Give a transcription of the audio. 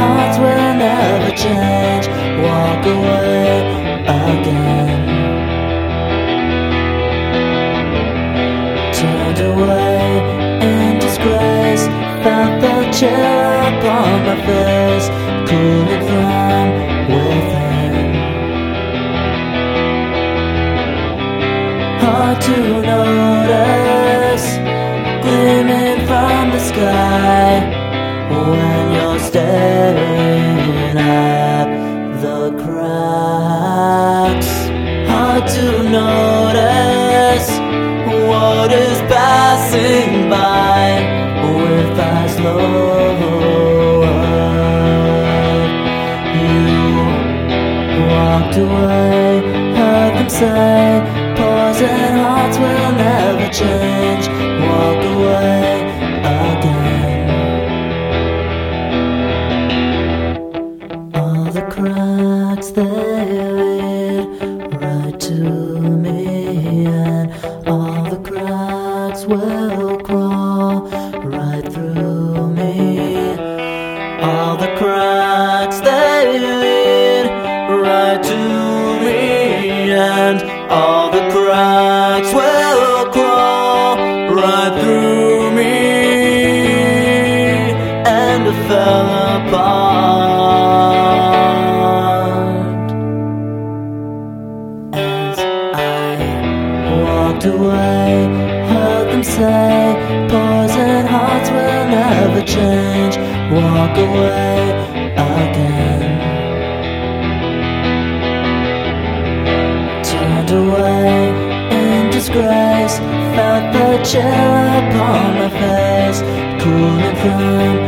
hearts will never change. Walk away again. Turned away in disgrace, felt the chill upon my face, cooling from within. Hard to notice, gleaming from the sky, when you're staring at the cracks. Hard to notice what is passing by with eyes lowered. You walked away, heard them say, poison hearts will never change. Walk away again. All the cracks they lead right to me, and all the cracks will crawl right through me. All the cracks they lead right to me, and all the cracks will crawl right through me. And I fell apart as I walked away. Heard them say, poison hearts will never change. Walk away again. Turned away in disgrace, felt the chill upon my face, cooling from